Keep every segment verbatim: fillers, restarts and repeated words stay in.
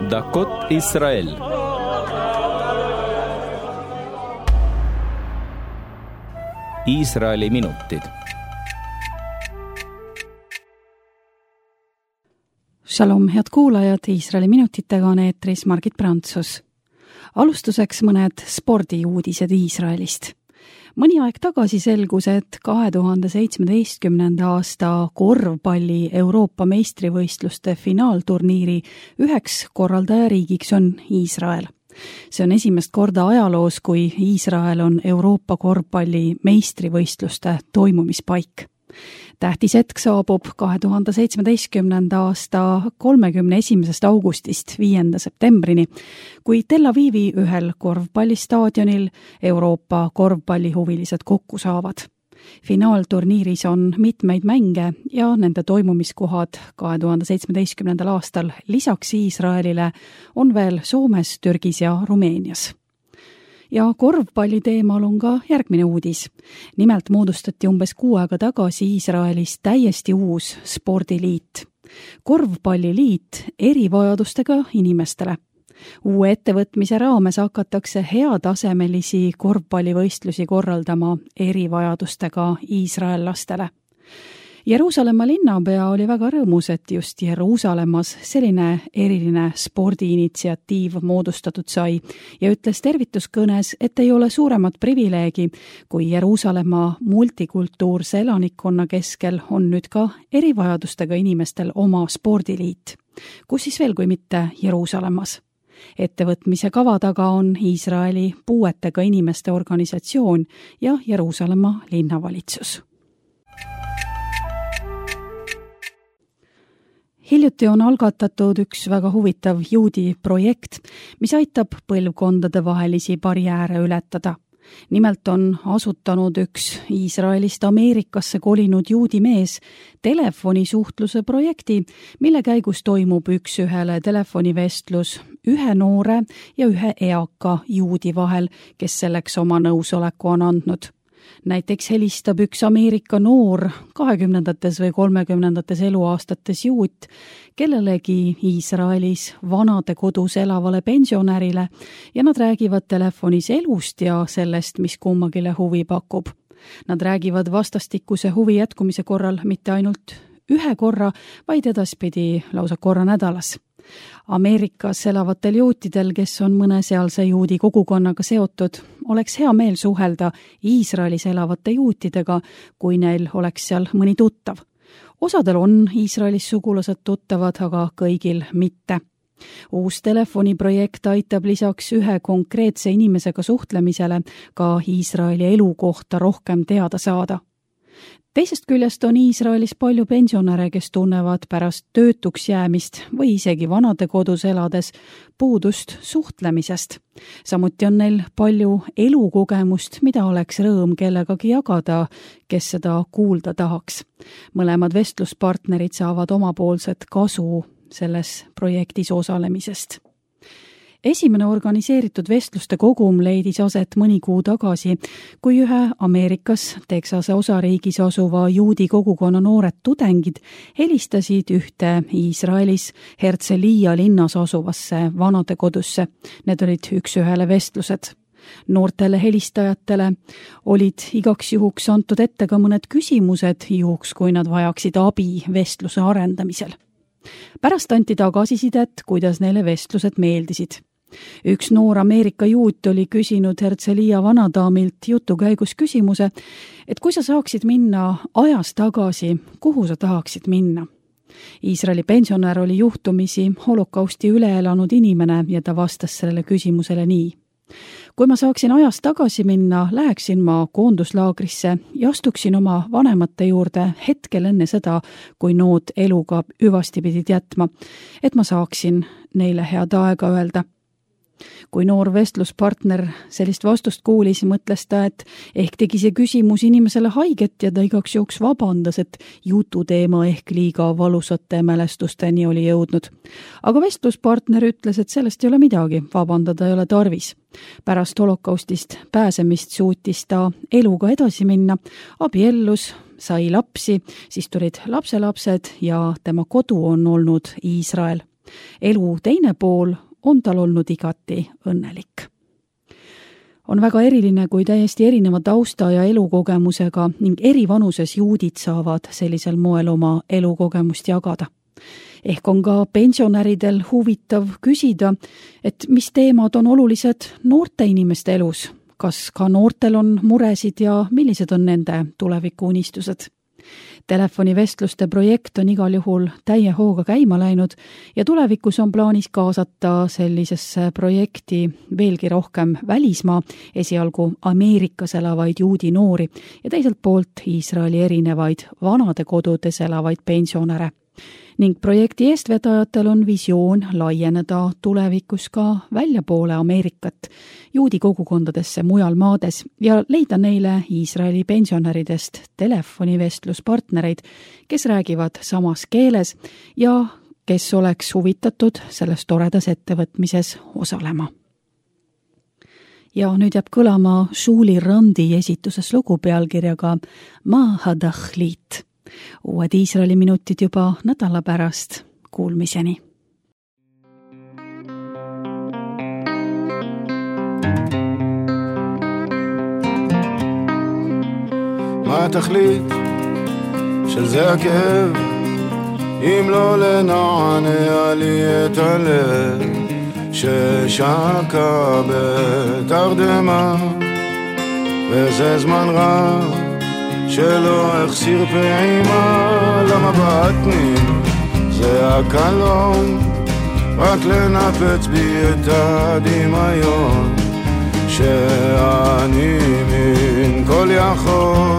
דקות ישראל. Iisraeli minutid. Shalom, head kuulajad, Iisraeli minutitega on eetris Margit Prantsus. Alustuseks mõned spordiuudised Iisraelist. Mõni aeg tagasi selgus, et kahe tuhande seitsmeteistkümnenda aasta korvpalli Euroopa meistrivõistluste finaalturniiri üheks korraldajariigiks on Iisrael. See on esimest korda ajaloos, kui Iisrael on Euroopa korvpalli meistrivõistluste toimumispaik. Tähtis hetk saabub kahe tuhande seitsmeteistkümnenda aasta kolmekümne esimesest augustist viienda septembrini, kui Tel Avivi ühel korvpallistaadionil Euroopa korvpallihuvilised kokku saavad. Finaalturniiris on mitmeid mänge ja nende toimumiskohad kahe tuhande seitsmeteistkümnendal aastal lisaks Iisraelile on veel Soomes, Türgis ja Rumeenias. Ja korvpalli teemal on ka järgmine uudis. Nimelt moodustati umbes kuu aega tagasi Iisraelis täiesti uus spordiliit. Korvpalliliit erivajadustega inimestele. Uue ettevõtmise raames hakatakse heatasemelisi korvpallivõistlusi korraldama erivajadustega Iisraellastele. Jeruusalemma linnapea oli väga rõõmus, et just Jeruusalemmas selline eriline spordiinitsiatiiv moodustatud sai ja ütles tervituskõnes, et ei ole suuremat privileegi, kui Jeruusalemma multikultuurse elanikkonna keskel on nüüd ka erivajadustega inimestel oma spordiliit. Kus siis veel, kui mitte Jeruusalemmas? Ettevõtmise kava taga on Iisraeli puuetega inimeste organisatsioon ja Jeruusalemma linnavalitsus. Hiljuti on algatatud üks väga huvitav juudi projekt, mis aitab põlvkondade vahelisi barjääre ületada. Nimelt on asutanud üks Iisraelist Ameerikasse kolinud juudi mees telefonisuhtluse projekti, mille käigus toimub üks ühele telefonivestlus ühe noore ja ühe eaka juudi vahel, kes selleks oma nõusoleku on andnud. Näiteks helistab üks Ameerika noor kahekümnendates või kolmekümnendates eluaastates juut kellelegi Iisraelis vanade kodus elavale pensionärile ja nad räägivad telefonis elust ja sellest, mis kummagile huvi pakub. Nad räägivad vastastikuse huvi jätkumise korral mitte ainult ühe korra, vaid edaspidi lausa korra nädalas. Ameerikas elavatel juutidel, kes on mõne sealse juudi kogukonnaga seotud, oleks hea meel suhelda Iisraelis elavate juutidega, kui neil oleks seal mõni tuttav. Osadel on Iisraelis sugulased tuttavad, aga kõigil mitte. Uus telefoniprojekt aitab lisaks ühe konkreetse inimesega suhtlemisele ka Iisraeli elu kohta rohkem teada saada. Teisest küljest on Iisraelis palju pensionäre, kes tunnevad pärast töötuks jäämist või isegi vanade kodus elades puudust suhtlemisest. Samuti on neil palju elukogemust, mida oleks rõõm kellegagi jagada, kes seda kuulda tahaks. Mõlemad vestluspartnerid saavad omapoolset kasu selles projektis osalemisest. Esimene organiseeritud vestluste kogum leidis aset mõni kuu tagasi, kui ühe Ameerikas Texase osariigis asuva juudi kogukonna noored tudengid helistasid ühte Iisraelis Herzliya linnas asuvasse vanadekodusse. Need olid üks ühele vestlused. Noortele helistajatele olid igaks juhuks antud ette ka mõned küsimused juhuks, kui nad vajaksid abi vestluse arendamisel. Pärast anti tagasisidet, kuidas neile vestlused meeldisid. Üks noor Ameerika juut oli küsinud Herzliya vanadaamilt jutu käigus küsimuse, et kui sa saaksid minna ajas tagasi, kuhu sa tahaksid minna? Iisraeli pensionär oli juhtumisi holokausti üle elanud inimene ja ta vastas sellele küsimusele nii. Kui ma saaksin ajas tagasi minna, läheksin ma koonduslaagrisse ja astuksin oma vanemate juurde hetkel enne seda, kui nood eluga hüvasti pidid jätma, et ma saaksin neile head aega öelda. Kui noor vestluspartner sellist vastust kuulis, mõtles ta, et ehk tegi see küsimus inimesele haiget ja ta igaks juhuks vabandas, et jututeema ehk liiga valusate mälestusteni oli jõudnud. Aga vestluspartner ütles, et sellest ei ole midagi, vabandada ei ole tarvis. Pärast holokaustist pääsemist suutis ta eluga edasi minna, abiellus, sai lapsi, siis tulid lapselapsed ja tema kodu on olnud Iisrael. elu teine pool on tal olnud igati õnnelik. On väga eriline, kui täiesti erineva tausta ja elukogemusega ning eri vanuses juudid saavad sellisel moel oma elukogemust jagada. Ehk on ka pensionäridel huvitav küsida, et mis teemad on olulised noorte inimeste elus, kas ka noortel on muresid ja millised on nende tulevikuunistused. Telefonivestluste projekt on igal juhul täie hooga käima läinud ja tulevikus on plaanis kaasata sellisesse projekti veelgi rohkem välismaa, esialgu Ameerikas elavaid juudi noori ja teiselt poolt Iisraeli erinevaid vanade kodudes elavaid pensionäre. Ning projekti eestvedajatel on visioon laieneda tulevikus ka väljapoole Ameerikat, juudi kogukondadesse mujal maades ja leida neile Iisraeli pensionäridest telefonivestluspartnereid, kes räägivad samas keeles ja kes oleks huvitatud selles toredas ettevõtmises osalema. Ja nüüd jääb kõlama Shuli Randi esituses lugu pealkirjaga Ma Hadachlit. Uued Iisraeli minutid juba nädala pärast. Kuulmiseni. מה התכלית של זה הכאב אם לא לנענע לי את הלב ששקע בתרדמה וזה זמן רב שלא החסיר פעימה למבטנים זה הקלון רק לנפץ בי את הדמיון שאני מן כל יכול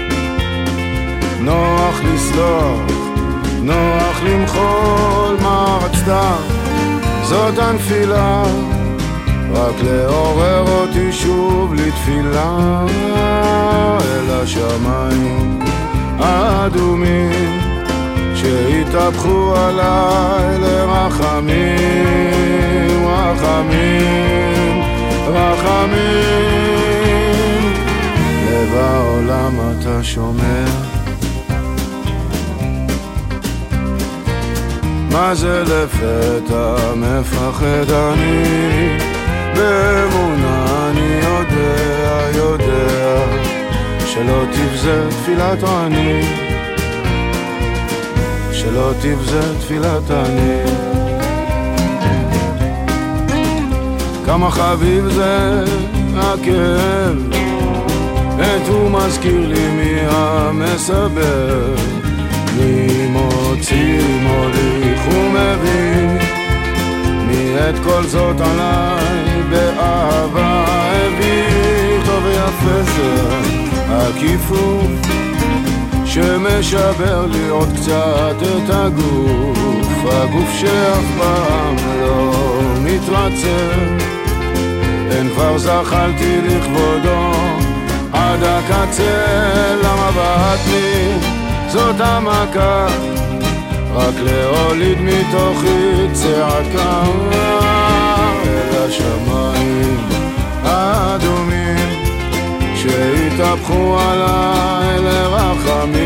נוח לסלוח, נוח למחול מה רצתה זאת הנפילה רק לעורר אותי שוב לתפילה אל השמיים האדומים שהתהפכו עליי לרחמים, רחמים, רחמים לב העולם אתה שומע מה זה לפתע מפחד אני באמונה אני יודע, יודע שלא תבזה תפילת אני שלא תבזה תפילת אני כמה חביב זה הכאב את הוא מזכיר לי מי המסבר מי מוציא מוליך ומביא מי את כל זאת עליי באהבה הביא טוב ויפה זה הכיפוף שמשבר לי עוד קצת את הגוף הגוף שאף פעם לא מתרצה אין כבר זכלתי לכבודו עד הקצה למה בעתני זאת המכה רק להוליד מתוכי צעקה אל השמיים האדומים שהתהפכו עליי לרחמים,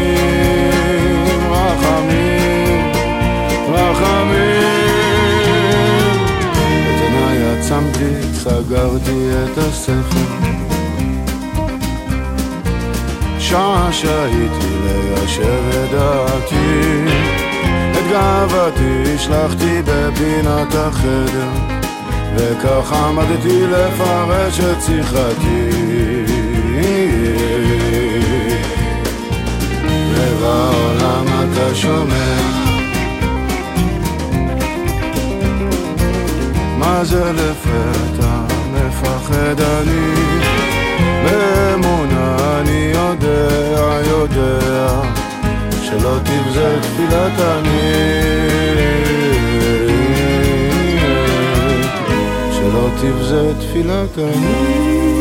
רחמים, רחמים את עיניי עצמתי, סגרתי את הספר שעה שהייתי ליישב את דעתי את גאוותי השלחתי בפינת החדר וכך עמדתי לפרש את שיחתי לב העולם אתה שומע מה זה לפתע מפחד אני באמונה אני יודע, יודע שלא תבזה תפילת אני שלא תבזה תפילת אני